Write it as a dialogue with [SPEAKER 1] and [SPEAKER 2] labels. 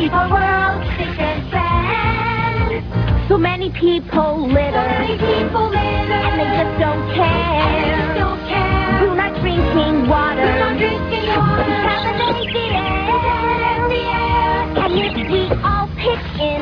[SPEAKER 1] Our world sticks and spans. So many people litter. And they just don't care. We're not drinking water. Contaminate the air. And if we all pitch in